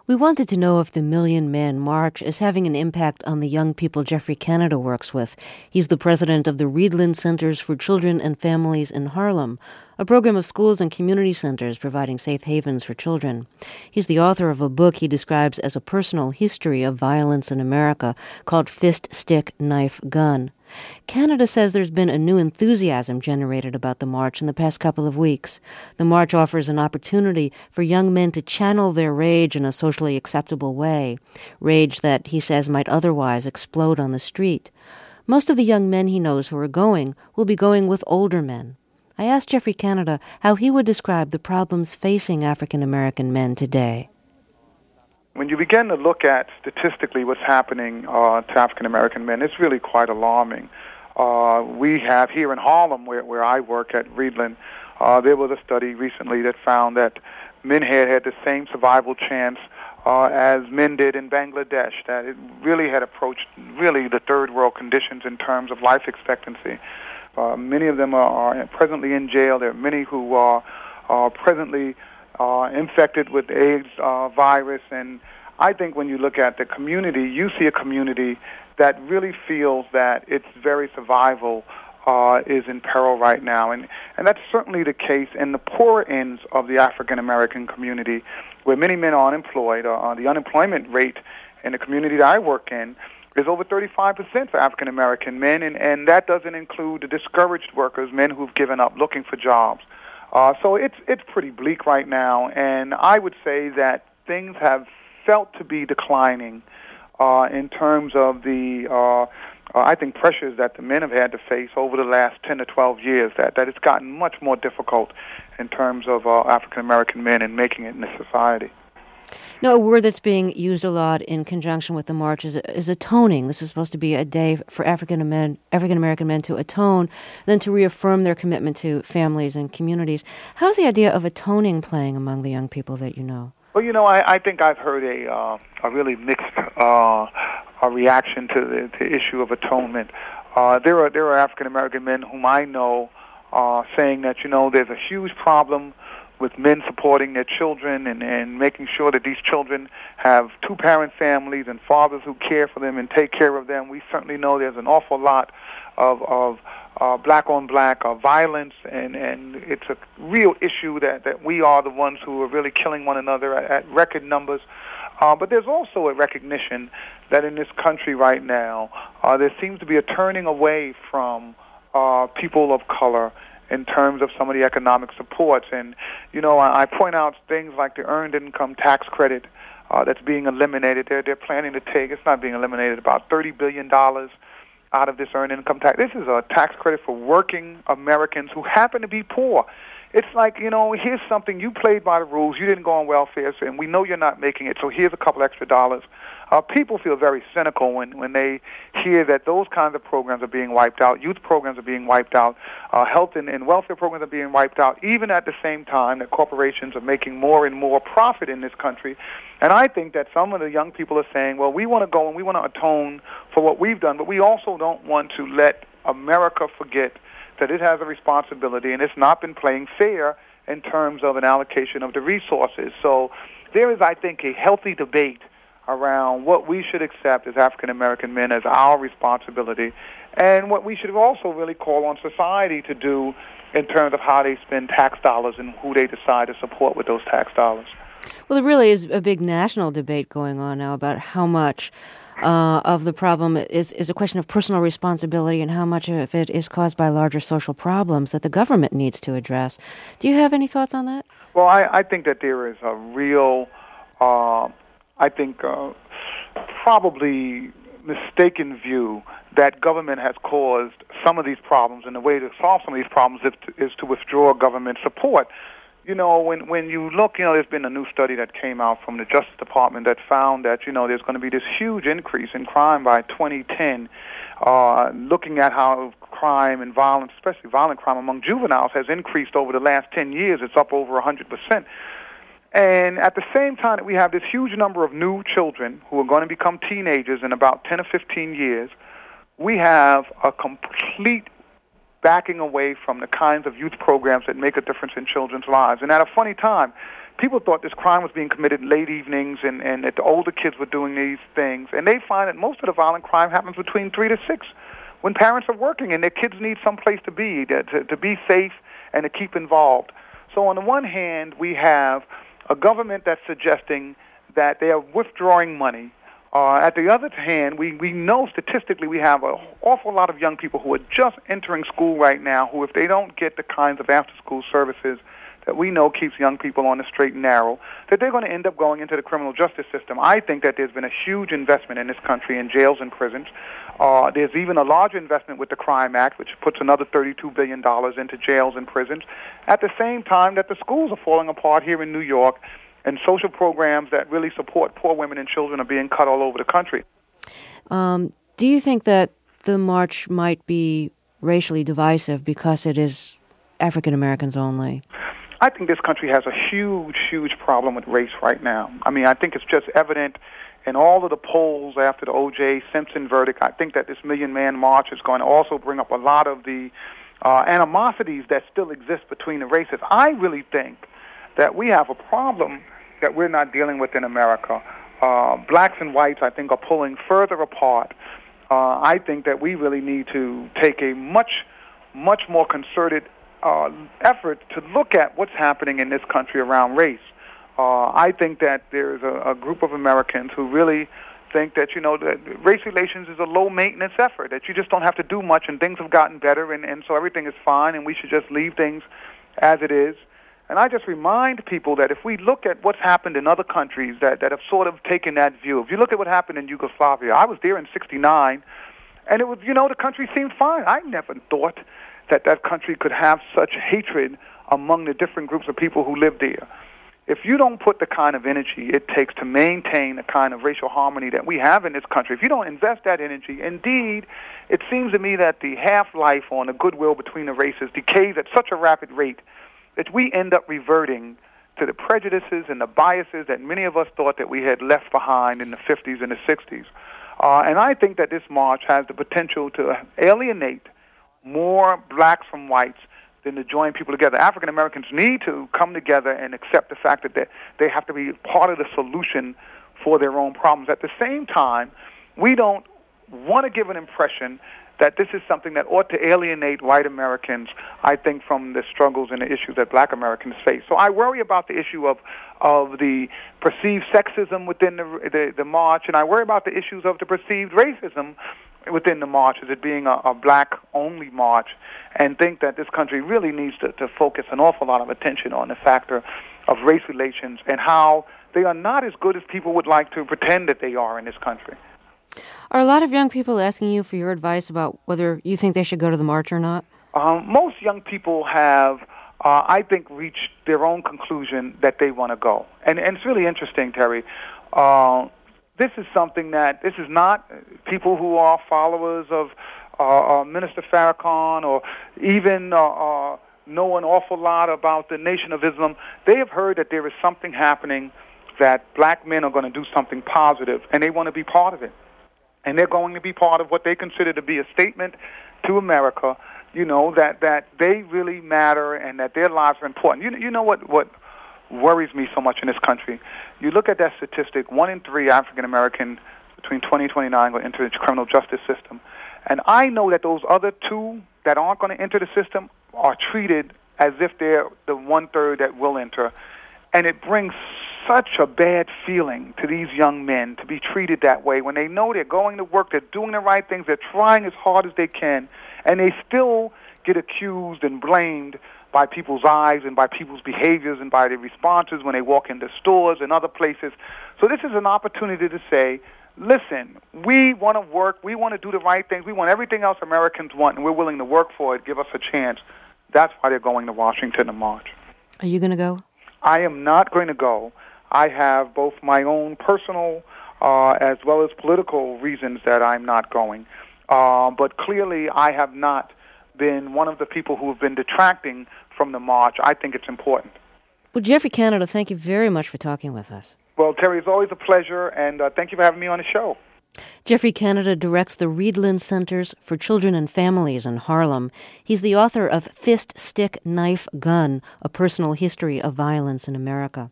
We wanted to know if the Million Man March is having an impact on the young people Geoffrey Canada works with. He's the president of the Riedlin Centers for Children and Families in Harlem, a program of schools and community centers providing safe havens for children. He's the author of a book he describes as a personal history of violence in America called Fist, Stick, Knife, Gun. Canada says there's been a new enthusiasm generated about the march in the past couple of weeks. The march offers an opportunity for young men to channel their rage in a socially acceptable way, rage that, he says, might otherwise explode on the street. Most of the young men he knows who are going will be going with older men. I asked Geoffrey Canada how he would describe the problems facing African American men today. When you begin to look at statistically what's happening to African American men, it's really quite alarming. We have here in Harlem, where I work at Riedlin, there was a study recently that found that men had the same survival chance as men did in Bangladesh, that it really had approached really the third world conditions in terms of life expectancy. Many of them are presently in jail. There are many who are presently infected with the AIDS virus, and I think when you look at the community, you see a community that really feels that its very survival is in peril right now, and that's certainly the case in the poorer ends of the African American community, where many men are unemployed. The unemployment rate in the community that I work in is over 35% for African American men, and that doesn't include the discouraged workers, men who've given up looking for jobs. So it's pretty bleak right now, and I would say that things have felt to be declining in terms of the, I think, pressures that the men have had to face over the last 10 to 12 years, that it's gotten much more difficult in terms of African-American men and making it in the society. Now, a word that's being used a lot in conjunction with the march is atoning. This is supposed to be a day for African-American men to atone, then to reaffirm their commitment to families and communities. How's the idea of atoning playing among the young people that you know? Well, I think I've heard a really mixed a reaction to the issue of atonement. There are African-American men whom I know saying that, there's a huge problem with men supporting their children and making sure that these children have two-parent families and fathers who care for them and take care of them. We certainly know there's an awful lot of black-on-black violence, and it's a real issue that we are the ones who are really killing one another at record numbers. But there's also a recognition that in this country right now, there seems to be a turning away from people of color in terms of some of the economic supports. And, I point out things like the earned income tax credit that's being eliminated. They're planning to take, it's not being eliminated, about $30 billion out of this earned income tax. This is a tax credit for working Americans who happen to be poor. It's like, here's something, you played by the rules, you didn't go on welfare, and we know you're not making it, so here's a couple extra dollars. People feel very cynical when they hear that those kinds of programs are being wiped out, youth programs are being wiped out, health and welfare programs are being wiped out, even at the same time that corporations are making more and more profit in this country. And I think that some of the young people are saying, well, we want to go and we want to atone for what we've done, but we also don't want to let America forget that it has a responsibility and it's not been playing fair in terms of an allocation of the resources. So there is, I think, a healthy debate around what we should accept as African-American men as our responsibility and what we should also really call on society to do in terms of how they spend tax dollars and who they decide to support with those tax dollars. Well, there really is a big national debate going on now about how much of the problem is a question of personal responsibility and how much of it is caused by larger social problems that the government needs to address. Do you have any thoughts on that? Well, I think that there is a real, probably mistaken view that government has caused some of these problems, and the way to solve some of these problems is to withdraw government support. When you look, there's been a new study that came out from the Justice Department that found that, there's going to be this huge increase in crime by 2010, looking at how crime and violence, especially violent crime among juveniles, has increased over the last 10 years. It's up over 100%. And at the same time that we have this huge number of new children who are going to become teenagers in about 10 or 15 years, we have a complete backing away from the kinds of youth programs that make a difference in children's lives. And at a funny time, people thought this crime was being committed late evenings and that the older kids were doing these things. And they find that most of the violent crime happens between 3 to 6 when parents are working and their kids need some place to be safe and to keep involved. So on the one hand, we have a government that's suggesting that they are withdrawing money. At the other hand, we know statistically we have an awful lot of young people who are just entering school right now who, if they don't get the kinds of after-school services that we know keeps young people on the straight and narrow, that they're going to end up going into the criminal justice system. I think that there's been a huge investment in this country in jails and prisons. There's even a larger investment with the Crime Act, which puts another $32 billion into jails and prisons, at the same time that the schools are falling apart here in New York, and social programs that really support poor women and children are being cut all over the country. Do you think that the march might be racially divisive because it is African Americans only? I think this country has a huge, huge problem with race right now. I mean, I think it's just evident in all of the polls after the O.J. Simpson verdict. I think that this Million Man March is going to also bring up a lot of the animosities that still exist between the races. I really think that we have a problem that we're not dealing with in America. Blacks and whites, I think, are pulling further apart. I think that we really need to take a much more concerted effort to look at what's happening in this country around race. I think that there's a group of Americans who really think that, that race relations is a low-maintenance effort, that you just don't have to do much and things have gotten better and so everything is fine and we should just leave things as it is. And I just remind people that if we look at what's happened in other countries that have sort of taken that view, if you look at what happened in Yugoslavia, I was there in '69, and it was, the country seemed fine. I never thought that country could have such hatred among the different groups of people who lived there. If you don't put the kind of energy it takes to maintain the kind of racial harmony that we have in this country, if you don't invest that energy, indeed, it seems to me that the half-life on the goodwill between the races decays at such a rapid rate that we end up reverting to the prejudices and the biases that many of us thought that we had left behind in the 50s and the 60s. And I think that this march has the potential to alienate more blacks from whites than to join people together. African Americans need to come together and accept the fact that they have to be part of the solution for their own problems. At the same time, we don't want to give an impression that this is something that ought to alienate white Americans, I think, from the struggles and the issues that black Americans face. So I worry about the issue of the perceived sexism within the march, and I worry about the issues of the perceived racism within the march as it being a black-only march, and think that this country really needs to focus an awful lot of attention on the factor of race relations and how they are not as good as people would like to pretend that they are in this country. Are a lot of young people asking you for your advice about whether you think they should go to the march or not? Most young people have, I think, reached their own conclusion that they want to go. And it's really interesting, Terry. This is not people who are followers of Minister Farrakhan or even know an awful lot about the Nation of Islam. They have heard that there is something happening, that black men are going to do something positive, and they want to be part of it. And they're going to be part of what they consider to be a statement to America, that they really matter and that their lives are important. You know what worries me so much in this country? You look at that statistic, 1 in 3 African Americans between 20 and 29 will enter the criminal justice system. And I know that those other 2 that aren't going to enter the system are treated as if they're the 1/3 that will enter. And it brings such a bad feeling to these young men to be treated that way when they know they're going to work, they're doing the right things, they're trying as hard as they can, and they still get accused and blamed by people's eyes and by people's behaviors and by their responses when they walk into stores and other places. So this is an opportunity to say, listen, we want to work, we want to do the right things, we want everything else Americans want, and we're willing to work for it. Give us a chance. That's why they're going to Washington to march. Are you going to go? I am not going to go. I have both my own personal as well as political reasons that I'm not going. But clearly I have not been one of the people who have been detracting from the march. I think it's important. Well, Geoffrey Canada, thank you very much for talking with us. Well, Terry, it's always a pleasure, and thank you for having me on the show. Geoffrey Canada directs the Reidland Centers for Children and Families in Harlem. He's the author of Fist, Stick, Knife, Gun, A Personal History of Violence in America.